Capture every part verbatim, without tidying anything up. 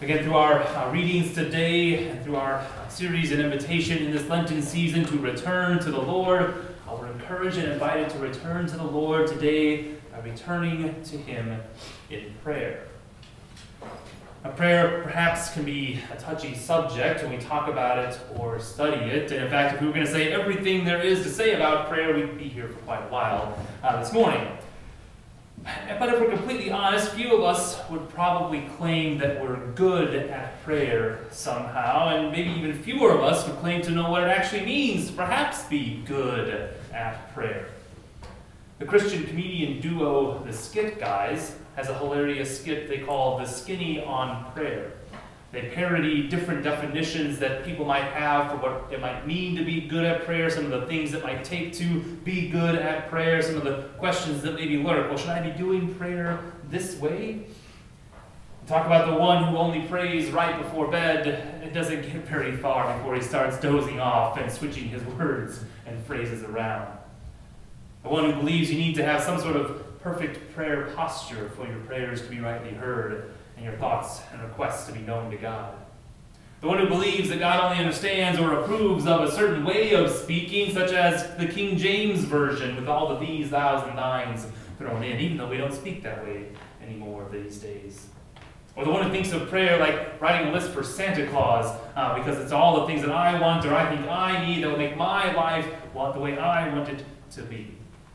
Again, through our uh, readings today and through our uh, series and invitation in this Lenten season to return to the Lord, uh, we're encouraged and invited to return to the Lord today by returning to Him in prayer. A prayer perhaps can be a touchy subject when we talk about it or study it. And in fact, if we were going to say everything there is to say about prayer, we'd be here for quite a while uh, this morning. But if we're completely honest, few of us would probably claim that we're good at prayer somehow, and maybe even fewer of us would claim to know what it actually means to perhaps be good at prayer. The Christian comedian duo, the Skit Guys, has a hilarious skit they call The Skinny on Prayer. They parody different definitions that people might have for what it might mean to be good at prayer, some of the things it might take to be good at prayer, some of the questions that maybe lurk. Well, should I be doing prayer this way? Talk about the one who only prays right before bed. It doesn't get very far before he starts dozing off and switching his words and phrases around. The one who believes you need to have some sort of perfect prayer posture for your prayers to be rightly heard and your thoughts and requests to be known to God. The one who believes that God only understands or approves of a certain way of speaking, such as the King James Version with all the these, thous, and thines thrown in, even though we don't speak that way anymore these days. Or the one who thinks of prayer like writing a list for Santa Claus, uh, because it's all the things that I want or I think I need that will make my life want the way I want it to be.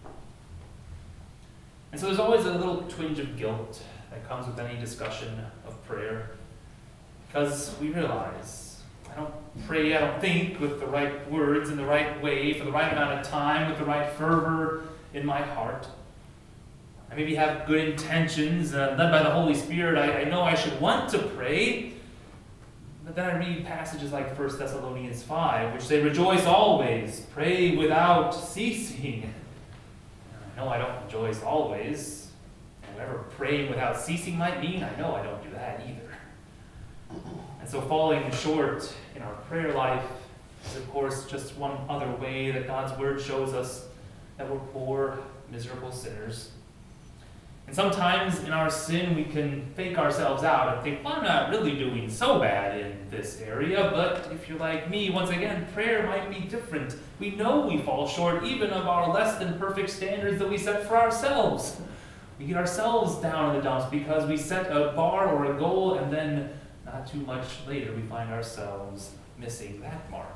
And so there's always a little twinge of guilt that comes with any discussion of prayer, because we realize I don't pray, I don't think with the right words in the right way for the right amount of time with the right fervor in my heart. I maybe have good intentions, uh, led by the Holy Spirit. I, I know I should want to pray, but then I read passages like First Thessalonians five, which say, "Rejoice always, pray without ceasing." And I know I don't rejoice always. Whatever praying without ceasing might mean, I know I don't do that either. And so falling short in our prayer life is, of course, just one other way that God's Word shows us that we're poor, miserable sinners. And sometimes in our sin, we can fake ourselves out and think, well, I'm not really doing so bad in this area. But if you're like me, once again, prayer might be different. We know we fall short even of our less than perfect standards that we set for ourselves. We get ourselves down in the dumps because we set a bar or a goal, and then not too much later we find ourselves missing that mark.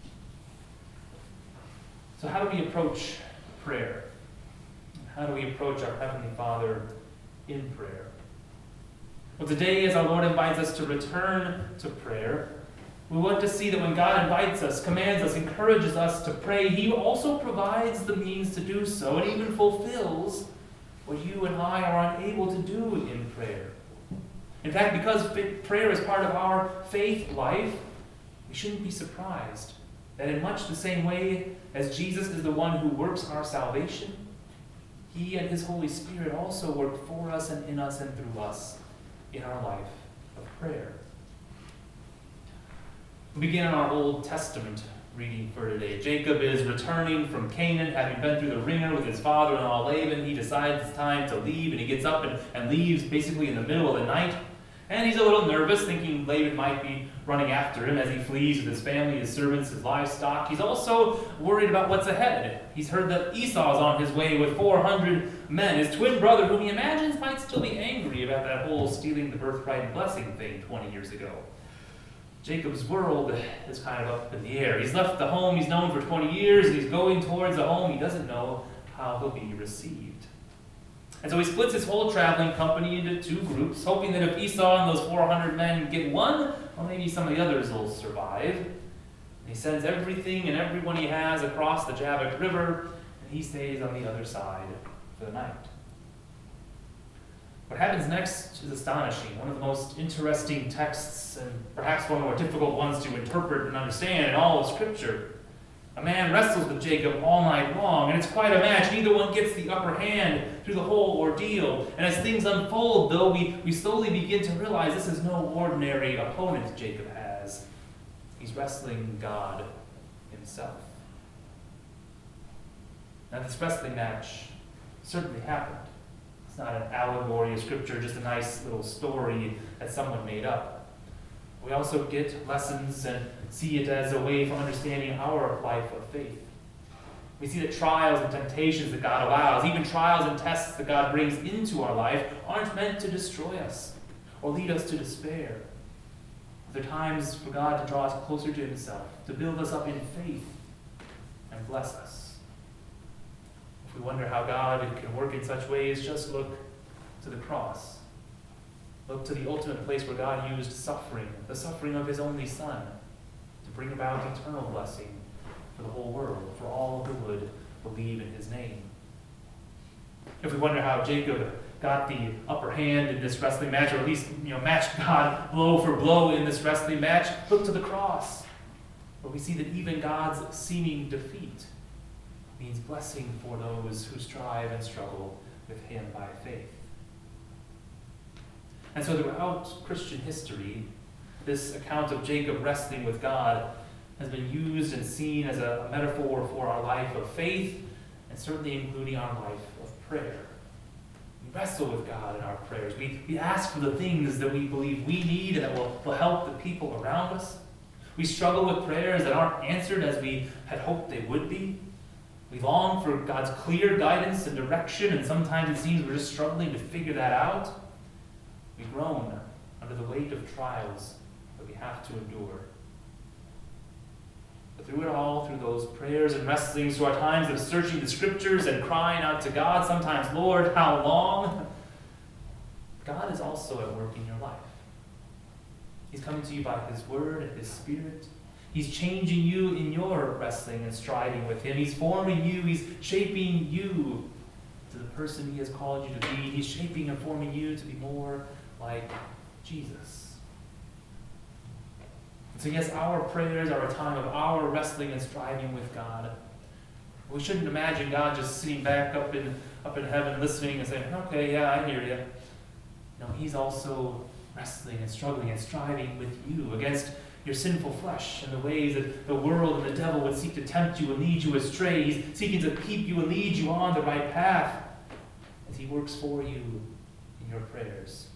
So how do we approach prayer? How do we approach our Heavenly Father in prayer? Well, today, as our Lord invites us to return to prayer, we want to see that when God invites us, commands us, encourages us to pray, He also provides the means to do so and even fulfills what you and I are unable to do in prayer. In fact, because prayer is part of our faith life, we shouldn't be surprised that in much the same way as Jesus is the one who works our salvation, He and His Holy Spirit also work for us and in us and through us in our life of prayer. We begin our Old Testament reading for today. Jacob is returning from Canaan, having been through the ringer with his father-in-law Laban. He decides it's time to leave, and he gets up and, and leaves basically in the middle of the night. And he's a little nervous, thinking Laban might be running after him as he flees with his family, his servants, his livestock. He's also worried about what's ahead. He's heard that Esau's on his way with four hundred men, his twin brother, whom he imagines might still be angry about that whole stealing the birthright and blessing thing twenty years ago. Jacob's world is kind of up in the air. He's left the home he's known for twenty years, and he's going towards a home he doesn't know how he'll be received. And so he splits his whole traveling company into two groups, hoping that if Esau and those four hundred men get one, well, maybe some of the others will survive. And he sends everything and everyone he has across the Jabbok River, and he stays on the other side for the night. What happens next is astonishing. One of the most interesting texts, and perhaps one of the more difficult ones to interpret and understand in all of Scripture. A man wrestles with Jacob all night long, and it's quite a match. Neither one gets the upper hand through the whole ordeal. And as things unfold, though, we, we slowly begin to realize this is no ordinary opponent Jacob has. He's wrestling God Himself. Now, this wrestling match certainly happened. It's not an allegory of Scripture, just a nice little story that someone made up. We also get lessons and see it as a way for understanding our life of faith. We see that trials and temptations that God allows, even trials and tests that God brings into our life, aren't meant to destroy us or lead us to despair. They're times for God to draw us closer to himself, to build us up in faith and bless us. If we wonder how God can work in such ways, just look to the cross. Look to the ultimate place where God used suffering, the suffering of his only Son, to bring about eternal blessing for the whole world, for all who would believe in his name. If we wonder how Jacob got the upper hand in this wrestling match, or at least you know matched God blow for blow in this wrestling match, look to the cross, where we see that even God's seeming defeat means blessing for those who strive and struggle with him by faith. And so throughout Christian history, this account of Jacob wrestling with God has been used and seen as a metaphor for our life of faith, and certainly including our life of prayer. We wrestle with God in our prayers. We, we ask for the things that we believe we need and that will, will help the people around us. We struggle with prayers that aren't answered as we had hoped they would be. We long for God's clear guidance and direction, and sometimes it seems we're just struggling to figure that out. We groan under the weight of trials that we have to endure. But through it all, through those prayers and wrestlings, through our times of searching the scriptures and crying out to God, sometimes, Lord, how long? God is also at work in your life. He's coming to you by his word and his spirit. He's changing you in your wrestling and striving with him. He's forming you. He's shaping you to the person he has called you to be. He's shaping and forming you to be more like Jesus. So yes, our prayers are a time of our wrestling and striving with God. We shouldn't imagine God just sitting back up in up in heaven listening and saying, okay, yeah, I hear you. No, he's also wrestling and struggling and striving with you against your sinful flesh and the ways that the world and the devil would seek to tempt you and lead you astray. He's seeking to keep you and lead you on the right path as he works for you in your prayers.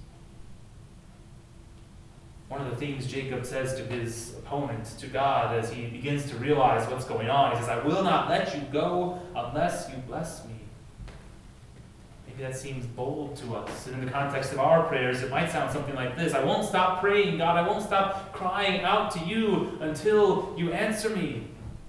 One of the things Jacob says to his opponent, to God, as he begins to realize what's going on, he says, I will not let you go unless you bless me. Maybe that seems bold to us. And in the context of our prayers, it might sound something like this. I won't stop praying, God. I won't stop crying out to you until you answer me.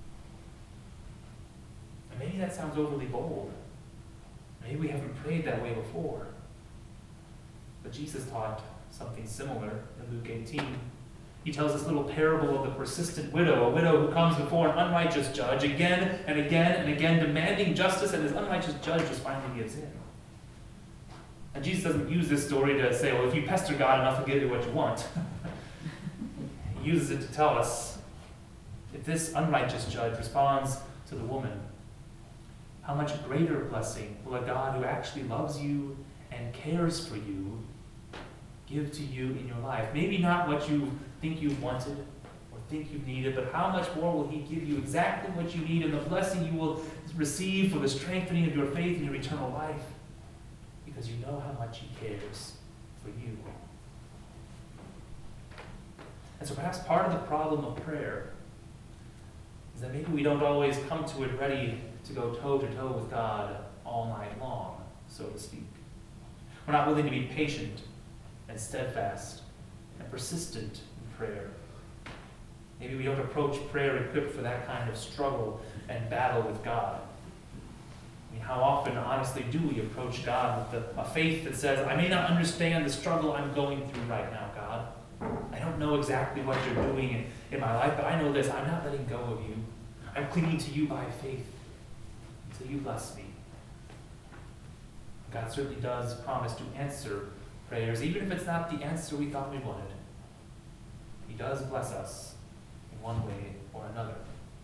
And maybe that sounds overly bold. Maybe we haven't prayed that way before. But Jesus taught something similar in Luke eighteen. He tells this little parable of the persistent widow, a widow who comes before an unrighteous judge again and again and again, demanding justice, and this unrighteous judge just finally gives in. And Jesus doesn't use this story to say, well, if you pester God enough, he'll give you what you want. He uses it to tell us, if this unrighteous judge responds to the woman, how much greater blessing will a God who actually loves you and cares for you give to you in your life? Maybe not what you think you've wanted or think you've needed, but how much more will he give you exactly what you need and the blessing you will receive for the strengthening of your faith and your eternal life, because you know how much he cares for you. And so perhaps part of the problem of prayer is that maybe we don't always come to it ready to go toe-to-toe with God all night long, so to speak. We're not willing to be patient and steadfast and persistent in prayer. Maybe we don't approach prayer equipped for that kind of struggle and battle with God. I mean, how often, honestly, do we approach God with the, a faith that says, I may not understand the struggle I'm going through right now, God. I don't know exactly what you're doing in, in my life, but I know this, I'm not letting go of you. I'm clinging to you by faith until you bless me. God certainly does promise to answer prayers, even if it's not the answer we thought we wanted. He does bless us in one way or another.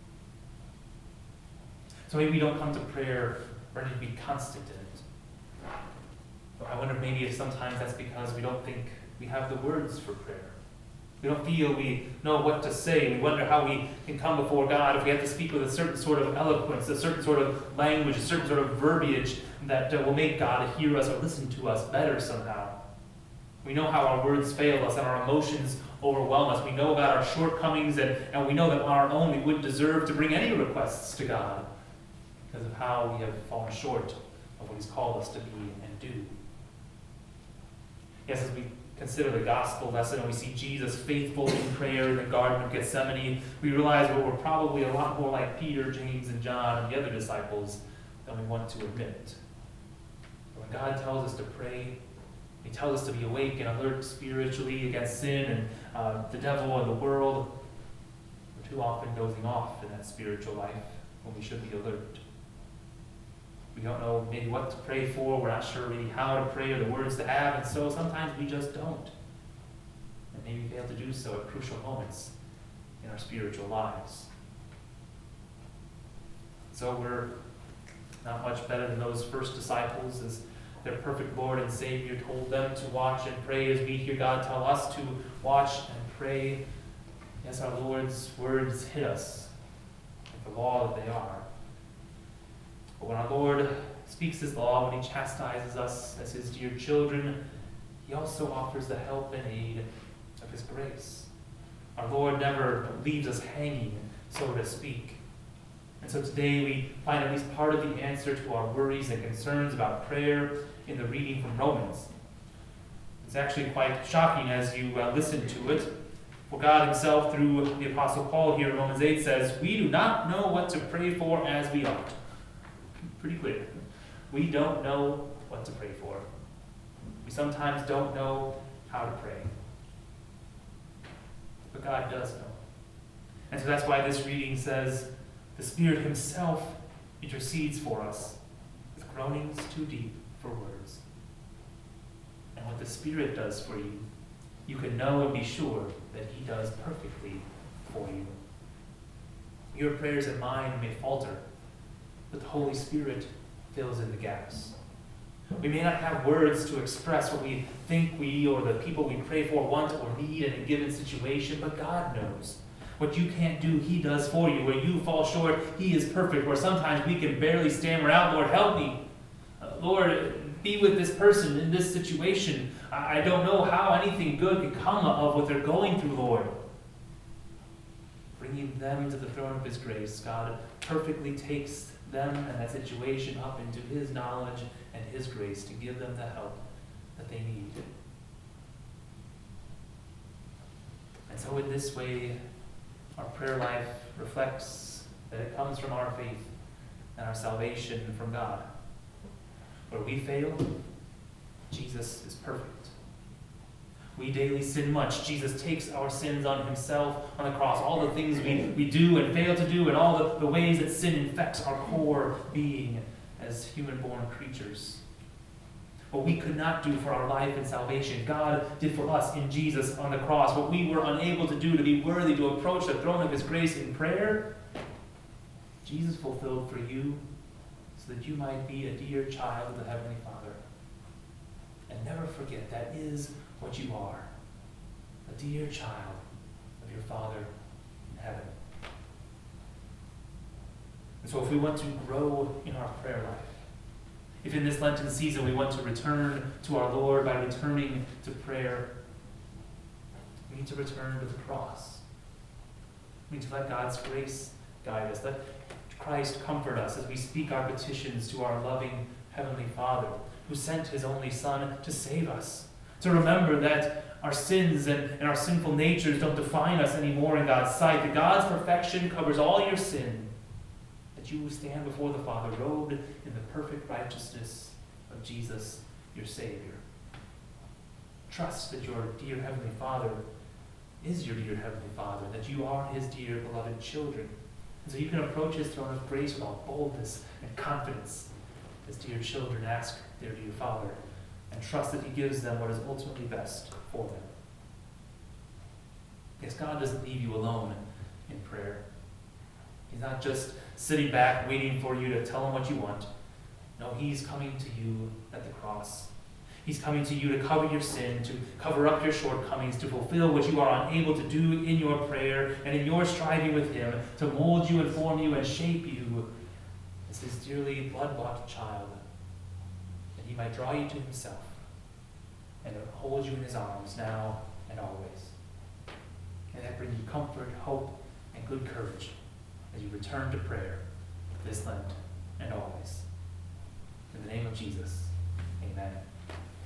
So maybe we don't come to prayer ready to be constant in it. But I wonder maybe if sometimes that's because we don't think we have the words for prayer. We don't feel we know what to say. We wonder how we can come before God if we have to speak with a certain sort of eloquence, a certain sort of language, a certain sort of verbiage that uh, will make God hear us or listen to us better somehow. We know how our words fail us and our emotions overwhelm us. We know about our shortcomings, and, and we know that on our own we wouldn't deserve to bring any requests to God because of how we have fallen short of what He's called us to be and do. Yes, as we consider the gospel lesson and we see Jesus faithful in prayer in the Garden of Gethsemane, we realize well, we're probably a lot more like Peter, James, and John and the other disciples than we want to admit. But when God tells us to pray, He tells us to be awake and alert spiritually against sin and uh, the devil and the world. We're too often dozing off in that spiritual life when we should be alert. We don't know maybe what to pray for. We're not sure really how to pray or the words to have, and so sometimes we just don't. And maybe fail to do so at crucial moments in our spiritual lives. So we're not much better than those first disciples as their perfect Lord and Savior told them to watch and pray as we hear God tell us to watch and pray. Yes, our Lord's words hit us like the law that they are. But when our Lord speaks His law, when He chastises us as His dear children, He also offers the help and aid of His grace. Our Lord never leaves us hanging, so to speak. And so today we find at least part of the answer to our worries and concerns about prayer in the reading from Romans. It's actually quite shocking as you uh, listen to it. For God Himself, through the Apostle Paul here in Romans eight, says, "We do not know what to pray for as we ought." Pretty clear. We don't know what to pray for. We sometimes don't know how to pray. But God does know. And so that's why this reading says, the Spirit Himself intercedes for us with groanings too deep for words. And what the Spirit does for you, you can know and be sure that He does perfectly for you. Your prayers and mine may falter, but the Holy Spirit fills in the gaps. We may not have words to express what we think we or the people we pray for want or need in a given situation, but God knows. What you can't do, He does for you. Where you fall short, He is perfect. Where sometimes we can barely stammer out, "Lord, help me. Uh, Lord, be with this person in this situation. I, I don't know how anything good could come of what they're going through, Lord." Bringing them to the throne of His grace, God perfectly takes them and that situation up into His knowledge and His grace to give them the help that they need. And so in this way, our prayer life reflects that it comes from our faith and our salvation from God. Where we fail, Jesus is perfect. We daily sin much. Jesus takes our sins on Himself on the cross. All the things we, we do and fail to do, and all the, the ways that sin infects our core being as human-born creatures. What we could not do for our life and salvation, God did for us in Jesus on the cross. What we were unable to do to be worthy to approach the throne of His grace in prayer, Jesus fulfilled for you so that you might be a dear child of the Heavenly Father. And never forget, that is what you are, a dear child of your Father in heaven. And so if we want to grow in our prayer life, if in this Lenten season we want to return to our Lord by returning to prayer, we need to return to the cross. We need to let God's grace guide us. Let Christ comfort us as we speak our petitions to our loving Heavenly Father, who sent His only Son to save us. To remember that our sins and, and our sinful natures don't define us anymore in God's sight. That God's perfection covers all your sin. That you stand before the Father robed in the perfect righteousness of Jesus, your Savior. Trust that your dear Heavenly Father is your dear Heavenly Father. That you are His dear beloved children. And so you can approach His throne of grace with all boldness and confidence. As dear children ask their dear Father, and trust that He gives them what is ultimately best for them. Yes, God doesn't leave you alone in prayer. He's not just sitting back waiting for you to tell Him what you want. No, He's coming to you at the cross. He's coming to you to cover your sin, to cover up your shortcomings, to fulfill what you are unable to do in your prayer and in your striving with Him, to mold you and form you and shape you as His dearly blood-bought child, that He might draw you to Himself and to hold you in his arms now and always. May that bring you comfort, hope, and good courage as you return to prayer this Lent and always. In the name of Jesus, amen.